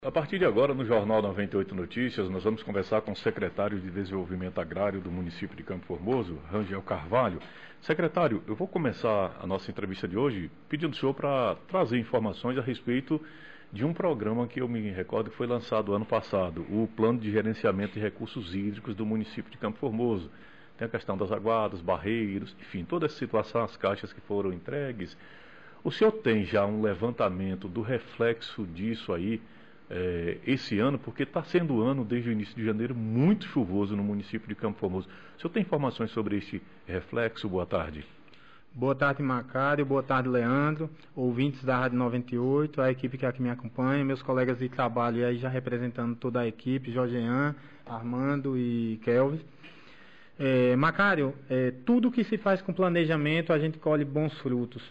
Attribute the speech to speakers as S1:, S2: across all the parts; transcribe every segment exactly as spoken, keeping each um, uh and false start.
S1: A partir de agora, no Jornal noventa e oito Notícias, nós vamos conversar com o secretário de Desenvolvimento Agrário do município de Campo Formoso, Rangel Carvalho. Secretário, eu vou começar a nossa entrevista de hoje pedindo ao senhor para trazer informações a respeito de um programa que eu me recordo que foi lançado ano passado, o Plano de Gerenciamento de Recursos Hídricos do município de Campo Formoso. Tem a questão das aguadas, barreiros, enfim, toda essa situação, as caixas que foram entregues. O senhor tem já um levantamento do reflexo disso aí, É, esse ano, porque está sendo um ano desde o início de janeiro muito chuvoso no município de Campo Formoso. O senhor tem informações sobre este reflexo? Boa tarde.
S2: Boa tarde, Macário. Boa tarde, Leandro. Ouvintes da Rádio noventa e oito, a equipe que aqui me acompanha, meus colegas de trabalho aí já representando toda a equipe, Jorgean, Armando e Kelvin. É, Macário, é, tudo que se faz com planejamento, a gente colhe bons frutos.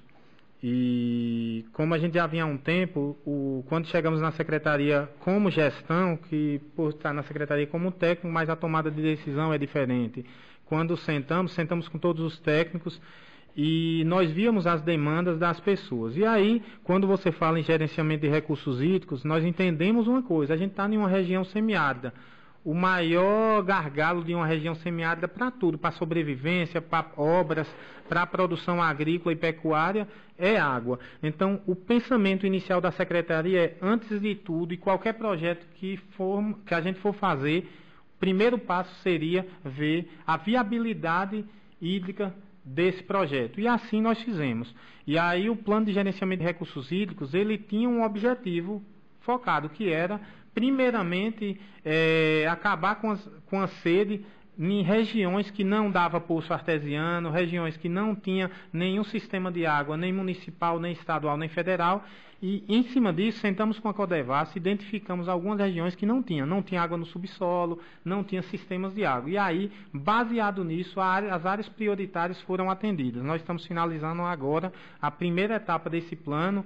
S2: E como a gente já vinha há um tempo, o, quando chegamos na secretaria como gestão, que por estar na secretaria como técnico, mas a tomada de decisão é diferente. Quando sentamos, sentamos com todos os técnicos e nós víamos as demandas das pessoas. E aí, quando você fala em gerenciamento de recursos hídricos, nós entendemos uma coisa: a gente está em uma região semiárida. O maior gargalo de uma região semiárida para tudo, para sobrevivência, para obras, para a produção agrícola e pecuária, é água. Então, o pensamento inicial da secretaria é, antes de tudo, e qualquer projeto que, for, que a gente for fazer, o primeiro passo seria ver a viabilidade hídrica desse projeto. E assim nós fizemos. E aí o plano de gerenciamento de recursos hídricos, ele tinha um objetivo focado, que era, primeiramente, é, acabar com, as, com a sede em regiões que não dava poço artesiano, regiões que não tinha nenhum sistema de água, nem municipal, nem estadual, nem federal, e em cima disso sentamos com a Codevasf, identificamos algumas regiões que não tinham, não tinha água no subsolo, não tinha sistemas de água, e aí, baseado nisso, a área, as áreas prioritárias foram atendidas. Nós estamos finalizando agora a primeira etapa desse plano,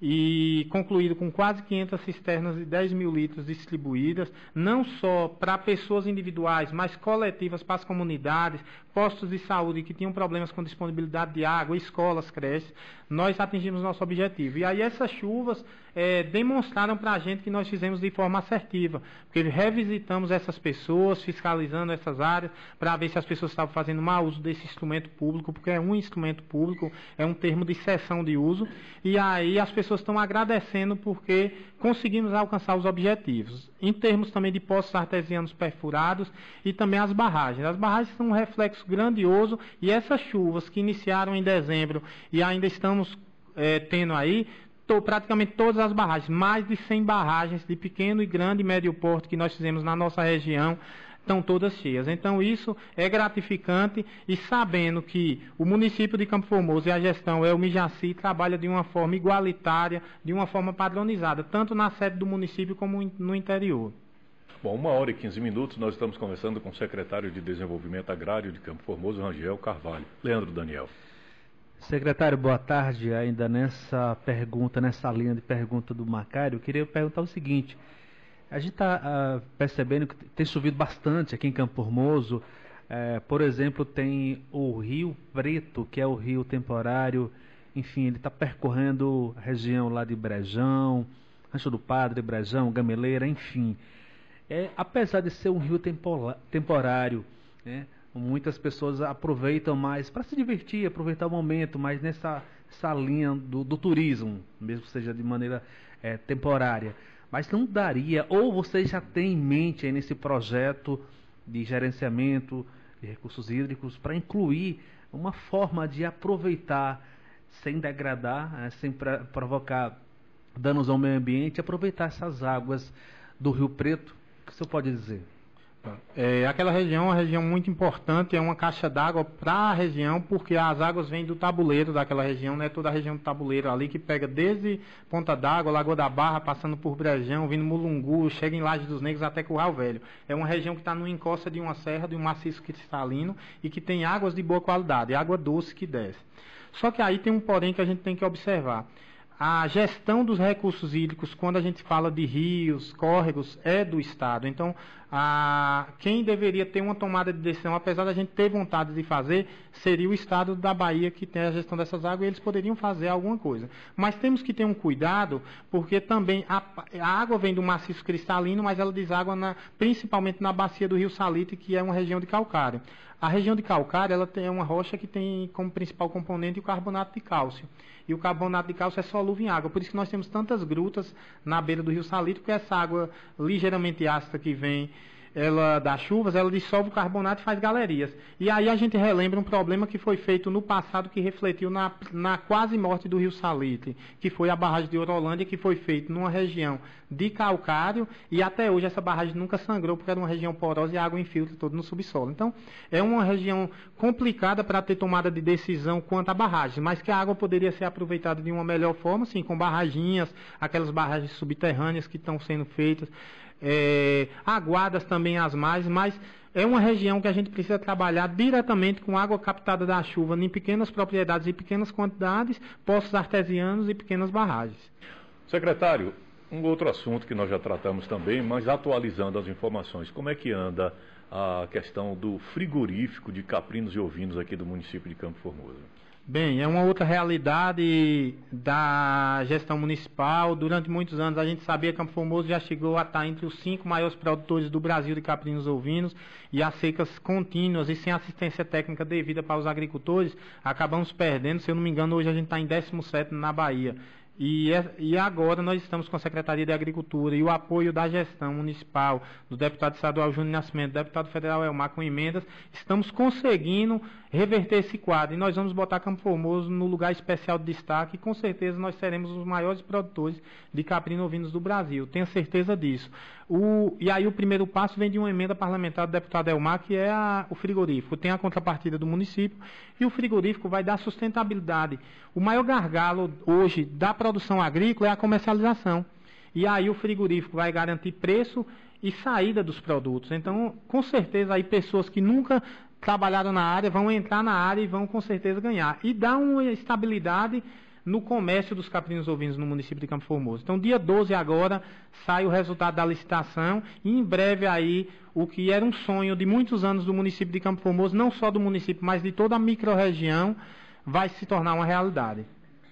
S2: e concluído com quase quinhentas cisternas de dez mil litros distribuídas, não só para pessoas individuais, mas coletivas para as comunidades, postos de saúde que tinham problemas com disponibilidade de água, escolas, creches. Nós atingimos nosso objetivo. E aí essas chuvas é, demonstraram para a gente que nós fizemos de forma assertiva, porque revisitamos essas pessoas, fiscalizando essas áreas, para ver se as pessoas estavam fazendo mau uso desse instrumento público, porque é um instrumento público, é um termo de cessão de uso, e aí as pessoas estão agradecendo porque conseguimos alcançar os objetivos. Em termos também de poços artesianos perfurados e também as barragens. As barragens são um reflexo grandioso, e essas chuvas que iniciaram em dezembro e ainda estamos é, tendo aí, to, praticamente todas as barragens, mais de cem barragens de pequeno e grande e médio porte que nós fizemos na nossa região, estão todas cheias. Então isso é gratificante, e sabendo que o município de Campo Formoso e a gestão é o Mijaci trabalha de uma forma igualitária, de uma forma padronizada, tanto na sede do município como no interior.
S1: Bom, uma hora e quinze minutos, nós estamos conversando com o secretário de Desenvolvimento Agrário de Campo Formoso, Rangel Carvalho. Leandro Daniel.
S3: Secretário, boa tarde. Ainda nessa pergunta, nessa linha de pergunta do Macário, eu queria perguntar o seguinte: a gente está uh, percebendo que tem chovido bastante aqui em Campo Formoso. Uh, por exemplo, tem o Rio Preto, que é o rio temporário. Enfim, ele está percorrendo a região lá de Brejão, Rancho do Padre, Brejão, Gameleira, enfim. É, apesar de ser um rio tempora, temporário, né, muitas pessoas aproveitam mais para se divertir, aproveitar o momento, mas nessa essa linha do, do turismo, mesmo que seja de maneira é, temporária. Mas não daria, ou você já tem em mente aí nesse projeto de gerenciamento de recursos hídricos, para incluir uma forma de aproveitar, sem degradar, né, sem pra, provocar danos ao meio ambiente, aproveitar essas águas do Rio Preto? O que você pode dizer?
S2: É, aquela região é uma região muito importante, é uma caixa d'água para a região, porque as águas vêm do tabuleiro daquela região, né? Toda a região do tabuleiro ali, que pega desde Ponta d'Água, Lagoa da Barra, passando por Brejão, vindo Mulungu, chega em Laje dos Negros até Curral Velho. É uma região que está no encosta de uma serra, de um maciço cristalino, e que tem águas de boa qualidade, água doce que desce. Só que aí tem um porém que a gente tem que observar. a gestão dos recursos hídricos, quando a gente fala de rios, córregos, é do Estado. Então, a, quem deveria ter uma tomada de decisão, apesar da gente ter vontade de fazer, seria o Estado da Bahia que tem a gestão dessas águas, e eles poderiam fazer alguma coisa. Mas temos que ter um cuidado, porque também a, a água vem do maciço cristalino, mas ela deságua na, principalmente na bacia do Rio Salitre, que é uma região de calcário. A região de calcário, ela tem uma rocha que tem como principal componente o carbonato de cálcio. E o carbonato de cálcio é solúvel em água. Por isso que nós temos tantas grutas na beira do Rio Salitre, porque essa água ligeiramente ácida que vem ela, das chuvas, ela dissolve o carbonato e faz galerias. E aí a gente relembra um problema que foi feito no passado, que refletiu na, na quase morte do Rio Salitre, que foi a barragem de Orolândia, que foi feita numa região de calcário, e até hoje essa barragem nunca sangrou, porque era uma região porosa e a água infiltra todo no subsolo. Então, é uma região complicada para ter tomada de decisão quanto à barragem, mas que a água poderia ser aproveitada de uma melhor forma, sim, com barraginhas, aquelas barragens subterrâneas que estão sendo feitas, é, aguadas também as margens, mas é uma região que a gente precisa trabalhar diretamente com água captada da chuva em pequenas propriedades e pequenas quantidades, poços artesianos e pequenas barragens.
S1: Secretário, um outro assunto que nós já tratamos também, mas atualizando as informações, como é que anda a questão do frigorífico de caprinos e ovinos aqui do município de Campo Formoso?
S2: Bem, é uma outra realidade da gestão municipal. Durante muitos anos a gente sabia que Campo Formoso já chegou a estar entre os cinco maiores produtores do Brasil de caprinos ovinos, e as secas contínuas e sem assistência técnica devida para os agricultores, acabamos perdendo. Se eu não me engano, hoje a gente está em décimo sétimo na Bahia. E, é, e agora nós estamos com a Secretaria de Agricultura e o apoio da gestão municipal, do deputado estadual Júnior Nascimento, do deputado federal Elmar, com emendas, estamos conseguindo reverter esse quadro. E nós vamos botar Campo Formoso no lugar especial de destaque, e com certeza nós seremos os maiores produtores de caprino ovinos do Brasil. Tenho certeza disso. O, e aí o primeiro passo vem de uma emenda parlamentar do deputado Elmar, que é a, o frigorífico. Tem a contrapartida do município, e o frigorífico vai dar sustentabilidade. O maior gargalo hoje da produção agrícola é a comercialização. E aí o frigorífico vai garantir preço e saída dos produtos. Então, com certeza, aí pessoas que nunca trabalharam na área vão entrar na área e vão com certeza ganhar. E dá uma estabilidade no comércio dos caprinos ovinos no município de Campo Formoso. Então, dia doze agora, sai o resultado da licitação, e em breve aí, o que era um sonho de muitos anos do município de Campo Formoso, não só do município, mas de toda a microrregião, vai se tornar uma realidade.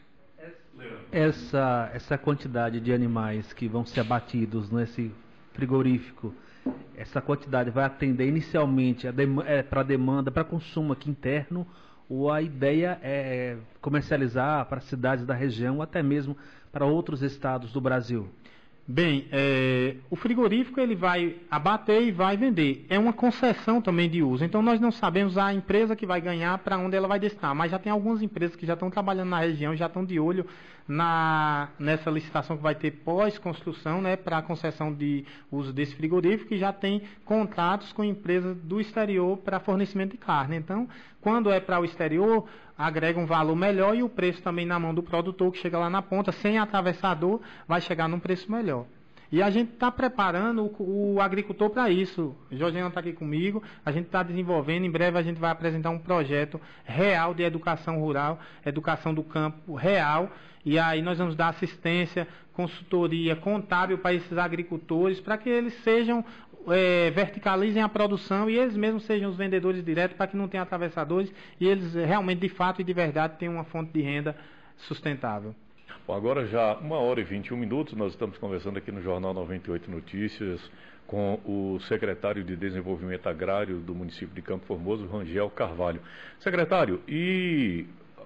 S3: Essa, essa quantidade de animais que vão ser abatidos nesse frigorífico, essa quantidade vai atender inicialmente a dem é, para demanda, para consumo aqui interno, ou a ideia é comercializar para cidades da região, ou até mesmo para outros estados do Brasil?
S2: Bem, é, o frigorífico ele vai abater e vai vender. É uma concessão também de uso. Então nós não sabemos a empresa que vai ganhar, para onde ela vai destinar. Mas já tem algumas empresas que já estão trabalhando na região, já estão de olho na, nessa licitação que vai ter pós-construção, né, para a concessão de uso desse frigorífico, e já tem contratos com empresas do exterior para fornecimento de carne. Então, quando é para o exterior, agrega um valor melhor, e o preço também na mão do produtor, que chega lá na ponta, sem atravessador, vai chegar num preço melhor. E a gente está preparando o, o agricultor para isso. O Jorginho está aqui comigo, a gente está desenvolvendo, em breve a gente vai apresentar um projeto real de educação rural, educação do campo real, e aí nós vamos dar assistência, consultoria, contábil para esses agricultores, para que eles sejam, é, verticalizem a produção, e eles mesmos sejam os vendedores diretos, para que não tenha atravessadores, e eles realmente, de fato e de verdade, tenham uma fonte de renda sustentável.
S1: Bom, agora já uma hora e vinte e um minutos, nós estamos conversando aqui no Jornal noventa e oito Notícias com o secretário de Desenvolvimento Agrário do município de Campo Formoso, Rangel Carvalho. Secretário, e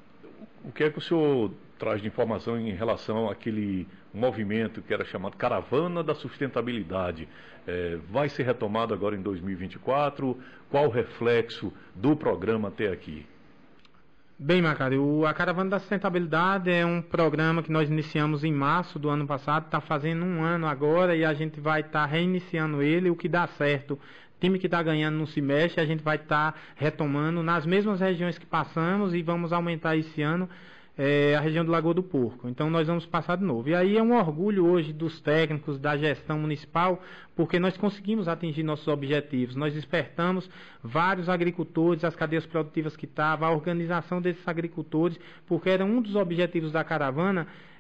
S1: o que é que o senhor traz de informação em relação àquele movimento que era chamado Caravana da Sustentabilidade? É, vai ser retomado agora em dois mil e vinte e quatro? Qual o reflexo do programa até aqui?
S2: Bem, Macário, a Caravana da Sustentabilidade é um programa que nós iniciamos em março do ano passado, está fazendo um ano agora, e a gente vai estar tá reiniciando ele. O que dá certo, time que está ganhando não se mexe, a gente vai estar tá retomando nas mesmas regiões que passamos, e vamos aumentar esse ano é, a região do Lagoa do Porco. Então nós vamos passar de novo. E aí é um orgulho hoje dos técnicos da gestão municipal, porque nós conseguimos atingir nossos objetivos. Nós despertamos vários agricultores, as cadeias produtivas que estavam, a organização desses agricultores, porque era um dos objetivos da caravana,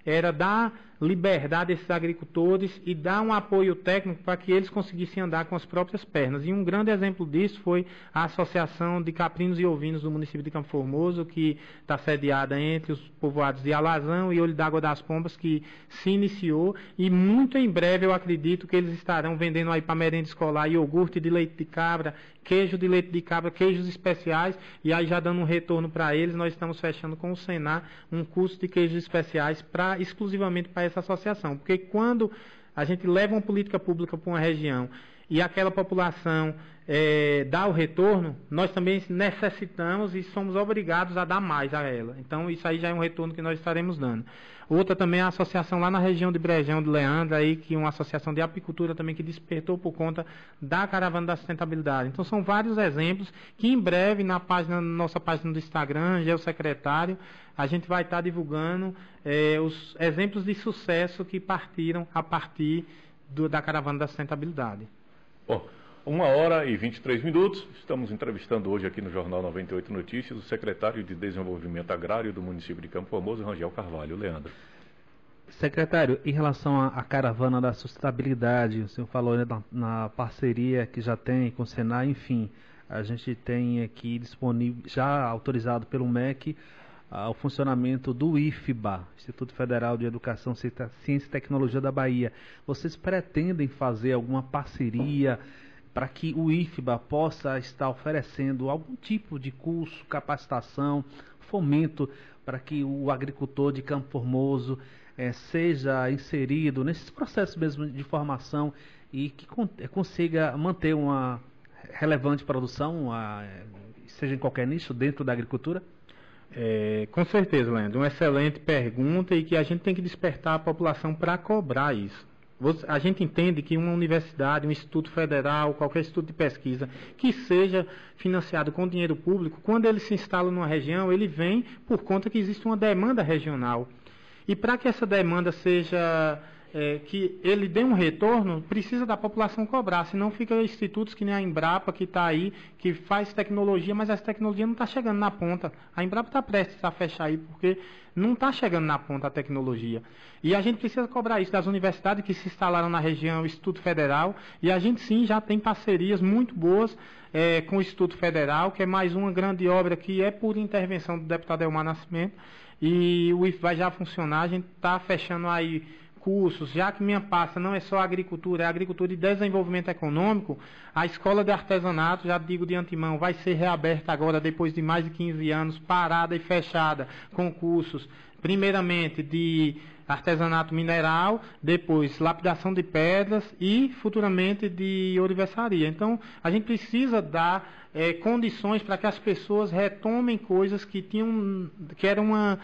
S2: era dar liberdade a esses agricultores e dar um apoio técnico para que eles conseguissem andar com as próprias pernas. E um grande exemplo disso foi a Associação de Caprinos e Ovinos do município de Campo Formoso, que está sediada entre os povoados de Alazão e Olho d'Água das Pombas, que se iniciou, e muito em breve eu acredito que eles estarão vendendo aí para merenda escolar iogurte de leite de cabra, queijo de leite de cabra, queijos especiais, e aí já dando um retorno para eles, nós estamos fechando com o Senar um curso de queijos especiais para exclusivamente para essa associação, porque quando a gente leva uma política pública para uma região e aquela população é, dá o retorno, nós também necessitamos e somos obrigados a dar mais a ela. Então isso aí já é um retorno que nós estaremos dando. Outra também é a associação lá na região de Brejão de Leandro, aí, que é uma associação de apicultura também que despertou por conta da Caravana da Sustentabilidade. Então são vários exemplos que em breve na página, na nossa página do Instagram, Geo Secretário, a gente vai estar divulgando é, os exemplos de sucesso que partiram a partir do, da Caravana da Sustentabilidade.
S1: Bom, uma hora e vinte e três minutos, estamos entrevistando hoje aqui no Jornal noventa e oito Notícias o secretário de Desenvolvimento Agrário do município de Campo Formoso, Rangel Carvalho. Leandro.
S3: Secretário, em relação à Caravana da Sustentabilidade, o senhor falou, né, na, na parceria que já tem com o Senar, enfim, a gente tem aqui disponível, já autorizado pelo M E C, uh, o funcionamento do I F B A, Instituto Federal de Educação, Ciência e Tecnologia da Bahia. Vocês pretendem fazer alguma parceria para que o I F B A possa estar oferecendo algum tipo de curso, capacitação, fomento para que o agricultor de Campo Formoso eh, seja inserido nesses processos mesmo de formação e que con consiga manter uma relevante produção, a, seja em qualquer nicho, dentro da agricultura?
S2: É, com certeza, Leandro. Uma excelente pergunta e que a gente tem que despertar a população para cobrar isso. A gente entende que uma universidade, um instituto federal, qualquer instituto de pesquisa que seja financiado com dinheiro público, quando ele se instala numa região, ele vem por conta que existe uma demanda regional. E para que essa demanda seja, é, que ele dê um retorno, precisa da população cobrar, senão fica institutos que nem a Embrapa, que está aí, que faz tecnologia, mas essa tecnologia não está chegando na ponta. A Embrapa está prestes a fechar aí, porque não está chegando na ponta a tecnologia. E a gente precisa cobrar isso das universidades que se instalaram na região, Instituto Federal, e a gente sim já tem parcerias muito boas é, com o Instituto Federal, que é mais uma grande obra que é por intervenção do deputado Elmar Nascimento, e o I F vai já funcionar, a gente está fechando aí cursos, já que minha pasta não é só agricultura, é agricultura e desenvolvimento econômico, a escola de artesanato, já digo de antemão, vai ser reaberta agora depois de mais de quinze anos, parada e fechada, com cursos, primeiramente de artesanato mineral, depois lapidação de pedras e futuramente de ourivesaria. Então, a gente precisa dar é, condições para que as pessoas retomem coisas que tinham, que era uma,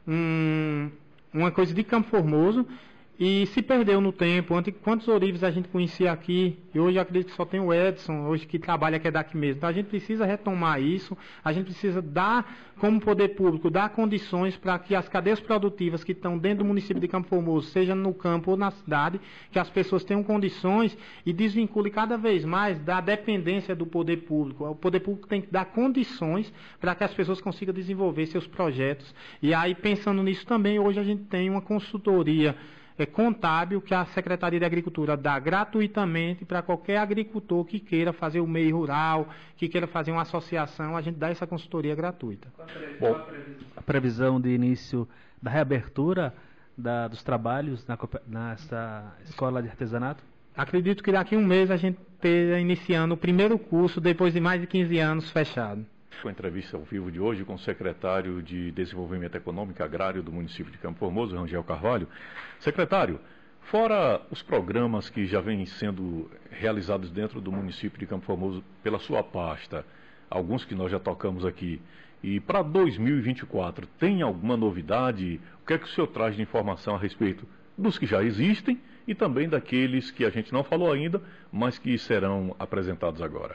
S2: um, uma coisa de Campo Formoso, e se perdeu no tempo. Ontem, quantos ourives a gente conhecia aqui, e hoje eu acredito que só tem o Edson, hoje que trabalha, que é daqui mesmo. Então a gente precisa retomar isso, a gente precisa dar, como poder público, dar condições para que as cadeias produtivas que estão dentro do município de Campo Formoso, seja no campo ou na cidade, que as pessoas tenham condições e desvincule cada vez mais da dependência do poder público. O poder público tem que dar condições para que as pessoas consigam desenvolver seus projetos. E aí, pensando nisso também, hoje a gente tem uma consultoria é contábil que a Secretaria de Agricultura dá gratuitamente para qualquer agricultor que queira fazer o meio rural, que queira fazer uma associação, a gente dá essa consultoria gratuita.
S3: Bom, a previsão de início da reabertura da, dos trabalhos na, nessa escola de artesanato?
S2: Acredito que daqui a um mês a gente esteja iniciando o primeiro curso depois de mais de quinze anos fechado.
S1: Com a entrevista ao vivo de hoje com o secretário de Desenvolvimento Econômico e Agrário do município de Campo Formoso, Rangel Carvalho. Secretário, fora os programas que já vêm sendo realizados dentro do município de Campo Formoso pela sua pasta, alguns que nós já tocamos aqui, e para dois mil e vinte e quatro, tem alguma novidade? O que é que o senhor traz de informação a respeito dos que já existem e também daqueles que a gente não falou ainda, mas que serão apresentados agora?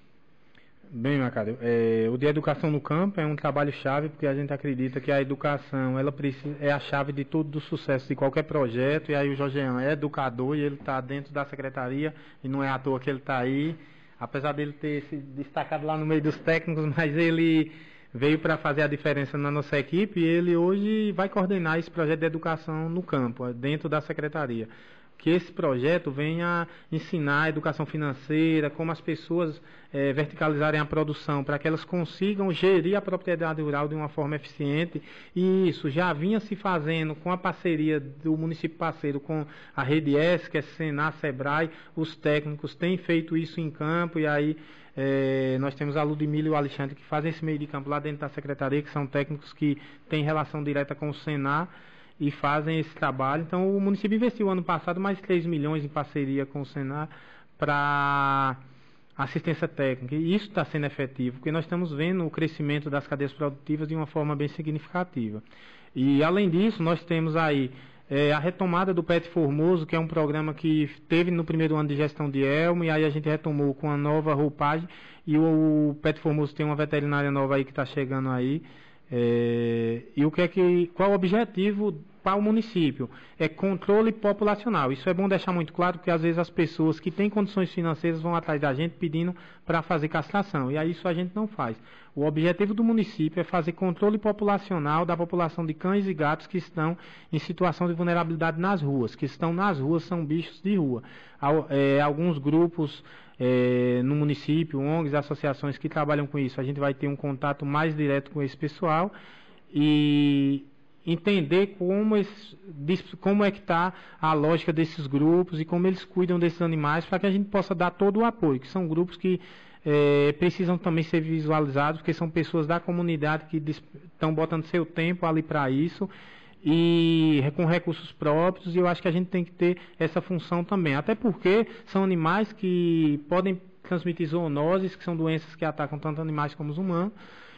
S2: Bem, Macário, é, o de educação no campo é um trabalho-chave, porque a gente acredita que a educação ela precisa, é a chave de todo o sucesso de qualquer projeto, e aí o Jorgean é educador e ele está dentro da secretaria, e não é à toa que ele está aí, apesar dele ter se destacado lá no meio dos técnicos, mas ele veio para fazer a diferença na nossa equipe e ele hoje vai coordenar esse projeto de educação no campo, dentro da secretaria. Que esse projeto venha ensinar a educação financeira, como as pessoas é, verticalizarem a produção, para que elas consigam gerir a propriedade rural de uma forma eficiente. E isso já vinha se fazendo com a parceria do município parceiro com a Rede S, que é Senar, Sebrae, os técnicos têm feito isso em campo, e aí é, nós temos a Ludmila e o Alexandre que fazem esse meio de campo lá dentro da secretaria, que são técnicos que têm relação direta com o Senar, e fazem esse trabalho. Então, o município investiu ano passado mais três milhões em parceria com o Senar para assistência técnica. E isso está sendo efetivo, porque nós estamos vendo o crescimento das cadeias produtivas de uma forma bem significativa. E, além disso, nós temos aí é, a retomada do Pet Formoso, que é um programa que teve no primeiro ano de gestão de Elmo, e aí a gente retomou com a nova roupagem, e o, o Pet Formoso tem uma veterinária nova aí que está chegando aí. É, e o que é que, qual o objetivo para o município? É controle populacional. Isso é bom deixar muito claro, porque às vezes as pessoas que têm condições financeiras vão atrás da gente pedindo para fazer castração, e aí isso a gente não faz. O objetivo do município é fazer controle populacional da população de cães e gatos que estão em situação de vulnerabilidade nas ruas, que estão nas ruas, são bichos de rua. É, alguns grupos É, no município, O N Gs, associações que trabalham com isso, a gente vai ter um contato mais direto com esse pessoal e entender como, esse, como é que está a lógica desses grupos e como eles cuidam desses animais, para que a gente possa dar todo o apoio, que são grupos que é, precisam também ser visualizados, porque são pessoas da comunidade que estão botando seu tempo ali para isso, e com recursos próprios, e eu acho que a gente tem que ter essa função também, até porque são animais que podem transmitir zoonoses, que são doenças que atacam tanto animais como os humanos.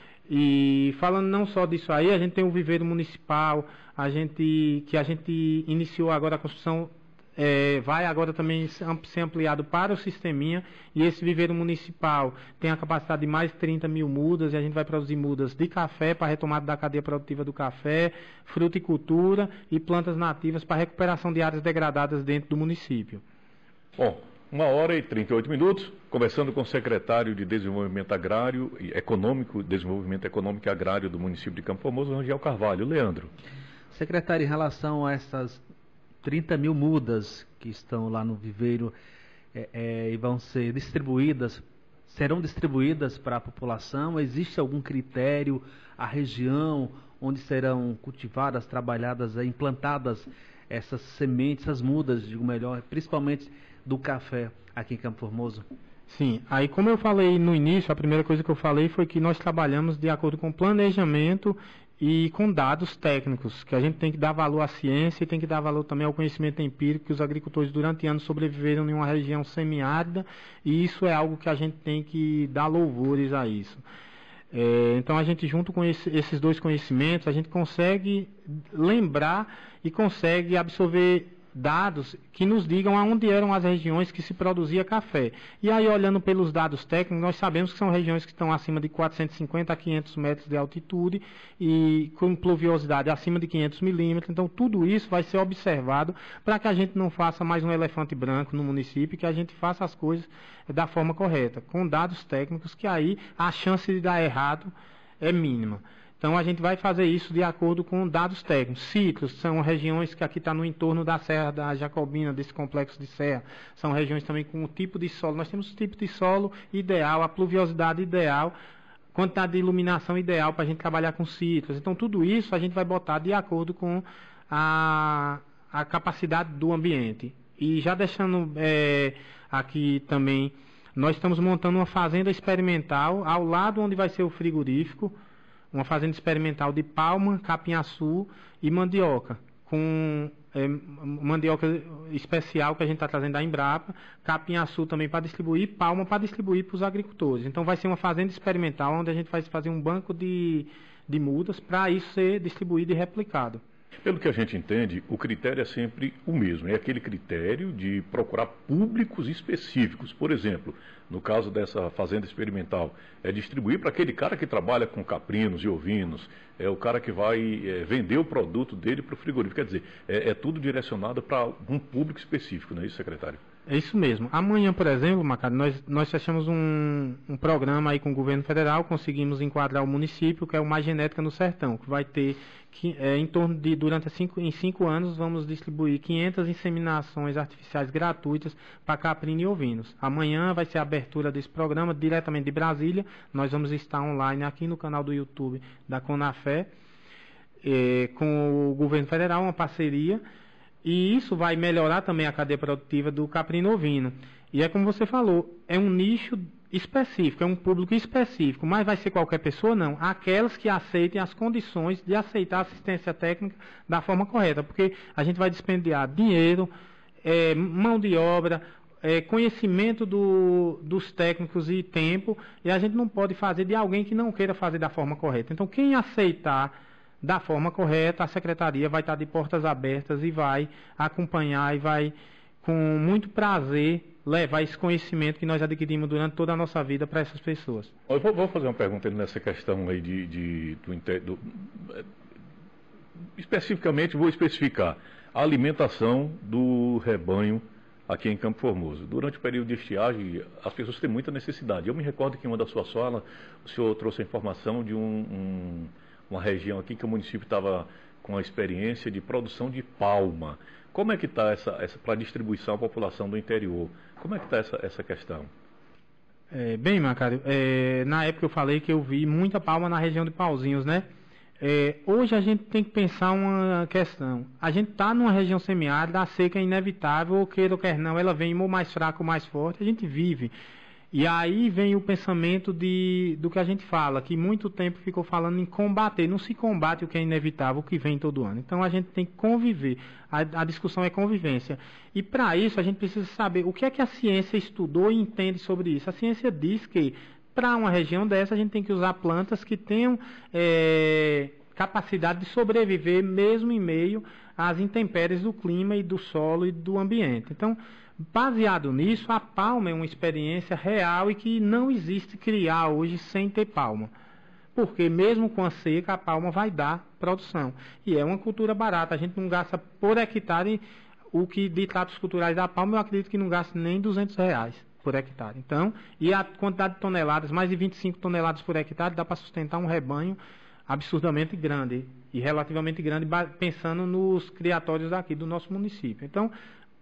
S2: E falando não só disso aí, a gente tem o viveiro municipal, a gente, que a gente iniciou agora a construção, é, vai agora também ser ampliado para o sisteminha, e esse viveiro municipal tem a capacidade de mais de trinta mil mudas, e a gente vai produzir mudas de café para retomada da cadeia produtiva do café, fruticultura e plantas nativas para recuperação de áreas degradadas dentro do município.
S1: Bom, uma hora e trinta e oito minutos, conversando com o secretário de Desenvolvimento Agrário e Econômico, Desenvolvimento Econômico e Agrário do município de Campo Formoso, Rangel Carvalho. Leandro.
S3: Secretário, em relação a essas trinta mil mudas que estão lá no viveiro é, é, e vão ser distribuídas, serão distribuídas para a população, existe algum critério, a região onde serão cultivadas, trabalhadas, implantadas essas sementes, essas mudas, digo melhor, principalmente do café aqui em Campo Formoso?
S2: Sim, aí como eu falei no início, a primeira coisa que eu falei foi que nós trabalhamos de acordo com planejamento e com dados técnicos, que a gente tem que dar valor à ciência e tem que dar valor também ao conhecimento empírico, que os agricultores durante anos sobreviveram em uma região semiárida, e isso é algo que a gente tem que dar louvores a isso. É, então a gente, junto com esse, esses dois conhecimentos, a gente consegue lembrar e consegue absorver dados que nos digam aonde eram as regiões que se produzia café. E aí, olhando pelos dados técnicos, nós sabemos que são regiões que estão acima de quatrocentos e cinquenta a quinhentos metros de altitude e com pluviosidade acima de quinhentos milímetros. Então, tudo isso vai ser observado para que a gente não faça mais um elefante branco no município, que a gente faça as coisas da forma correta, com dados técnicos, que aí a chance de dar errado é mínima. Então, a gente vai fazer isso de acordo com dados técnicos. Ciclos são regiões que aqui está no entorno da Serra da Jacobina, desse complexo de serra. São regiões também com o tipo de solo. Nós temos o tipo de solo ideal, a pluviosidade ideal, quantidade de iluminação ideal para a gente trabalhar com ciclos. Então, tudo isso a gente vai botar de acordo com a, a capacidade do ambiente. E já deixando é, aqui também, nós estamos montando uma fazenda experimental ao lado onde vai ser o frigorífico, uma fazenda experimental de palma, capim-açu e mandioca, com é, mandioca especial que a gente está trazendo da Embrapa, capim-açu também para distribuir, palma para distribuir para os agricultores. Então vai ser uma fazenda experimental onde a gente vai fazer um banco de, de mudas para isso ser distribuído e replicado.
S1: Pelo que a gente entende, o critério é sempre o mesmo, é aquele critério de procurar públicos específicos. Por exemplo, no caso dessa fazenda experimental, é distribuir para aquele cara que trabalha com caprinos e ovinos, é o cara que vai é, vender o produto dele para o frigorífico. Quer dizer, é, é tudo direcionado para um público específico, não é isso, secretário?
S2: É isso mesmo. Amanhã, por exemplo, Macário, nós, nós fechamos um, um programa aí com o governo federal, conseguimos enquadrar o município, que é o Mais Genética no Sertão, que vai ter, que, é, em torno de, durante cinco, em cinco anos, vamos distribuir quinhentas inseminações artificiais gratuitas para caprino e ovinos. Amanhã vai ser a abertura desse programa, diretamente de Brasília. Nós vamos estar online aqui no canal do YouTube da Conafé, é, com o governo federal, uma parceria. E isso vai melhorar também a cadeia produtiva do caprino ovino. E é como você falou, é um nicho específico, é um público específico, mas vai ser qualquer pessoa? Não. Aquelas que aceitem as condições de aceitar a assistência técnica da forma correta, porque a gente vai dispendiar dinheiro, é, mão de obra, é, conhecimento do, dos técnicos e tempo, e a gente não pode fazer de alguém que não queira fazer da forma correta. Então, quem aceitar da forma correta, a Secretaria vai estar de portas abertas e vai acompanhar e vai, com muito prazer, levar esse conhecimento que nós adquirimos durante toda a nossa vida para essas pessoas.
S1: Eu vou, vou fazer uma pergunta nessa questão aí de... de do, do, especificamente, vou especificar a alimentação do rebanho aqui em Campo Formoso. Durante o período de estiagem, as pessoas têm muita necessidade. Eu me recordo que em uma das suas falas, o senhor trouxe a informação de um... um uma região aqui que o município estava com a experiência de produção de palma. Como é que está essa, essa para distribuição à população do interior? Como é que está essa, essa questão?
S2: É, bem, Macário, é, na época eu falei que eu vi muita palma na região de Pauzinhos, né? É, hoje a gente tem que pensar uma questão. A gente está numa região semiárida, a seca é inevitável, ou queira ou quer não, ela vem ou mais fraca ou mais forte, a gente vive. E aí vem o pensamento de, do que a gente fala, que muito tempo ficou falando em combater. Não se combate o que é inevitável, o que vem todo ano. Então a gente tem que conviver. A, a discussão é convivência. E para isso a gente precisa saber o que é que a ciência estudou e entende sobre isso. A ciência diz que para uma região dessa a gente tem que usar plantas que tenham é, capacidade de sobreviver mesmo em meio às intempéries do clima e do solo e do ambiente. Então, baseado nisso, a palma é uma experiência real e que não existe criar hoje sem ter palma. Porque mesmo com a seca, a palma vai dar produção. E é uma cultura barata. A gente não gasta por hectare o que de tratos culturais da palma, eu acredito que não gasta nem duzentos reais por hectare. Então, e a quantidade de toneladas, mais de vinte e cinco toneladas por hectare, dá para sustentar um rebanho absurdamente grande. E relativamente grande, pensando nos criatórios daqui do nosso município. Então,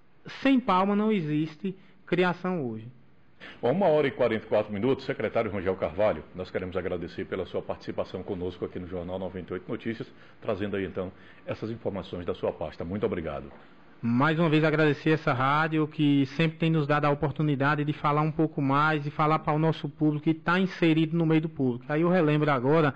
S2: sem palma não existe criação hoje.
S1: Bom, uma hora e quarenta e quatro minutos, secretário Rangel Carvalho, nós queremos agradecer pela sua participação conosco aqui no Jornal noventa e oito Notícias, trazendo aí então essas informações da sua pasta. Muito obrigado.
S2: Mais uma vez agradecer essa rádio que sempre tem nos dado a oportunidade de falar um pouco mais, de falar para o nosso público que está inserido no meio do público. Aí eu relembro agora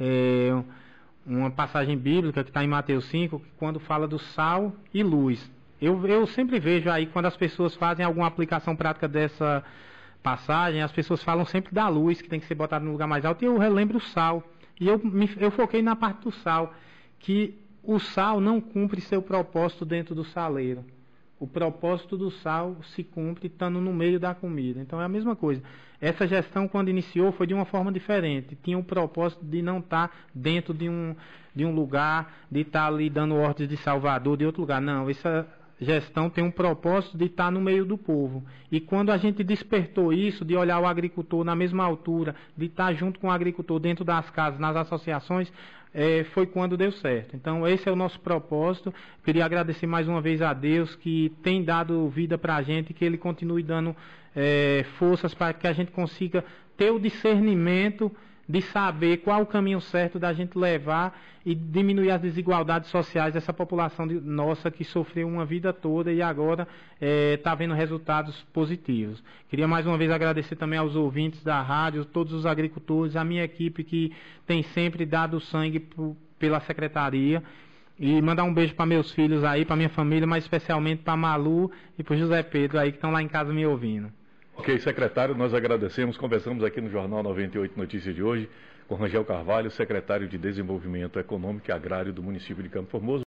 S2: é, uma passagem bíblica que está em Mateus cinco, que quando fala do sal e luz. Eu, eu sempre vejo aí, quando as pessoas fazem alguma aplicação prática dessa passagem, as pessoas falam sempre da luz, que tem que ser botada no lugar mais alto, e eu relembro o sal. E eu, me, eu foquei na parte do sal, que o sal não cumpre seu propósito dentro do saleiro. O propósito do sal se cumpre estando no meio da comida. Então é a mesma coisa. Essa gestão, quando iniciou, foi de uma forma diferente. Tinha o propósito de não estar dentro de um, de um lugar, de estar ali dando ordens de Salvador, de outro lugar. Não, essa gestão tem um propósito de estar no meio do povo. E quando a gente despertou isso, de olhar o agricultor na mesma altura, de estar junto com o agricultor dentro das casas, nas associações, é, foi quando deu certo. Então esse é o nosso propósito. Queria agradecer mais uma vez a Deus que tem dado vida para a gente, que Ele continue dando é, forças para que a gente consiga ter o discernimento de saber qual o caminho certo da gente levar e diminuir as desigualdades sociais dessa população de, nossa que sofreu uma vida toda e agora está é, vendo resultados positivos. Queria mais uma vez agradecer também aos ouvintes da rádio, todos os agricultores, a minha equipe que tem sempre dado sangue pro, pela secretaria, e mandar um beijo para meus filhos aí, para minha família, mas especialmente para Malu e para José Pedro aí que estão lá em casa me ouvindo.
S1: Ok, secretário, nós agradecemos. Conversamos aqui no Jornal noventa e oito Notícias de hoje com Rangel Carvalho, secretário de Desenvolvimento Econômico e Agrário do município de Campo Formoso.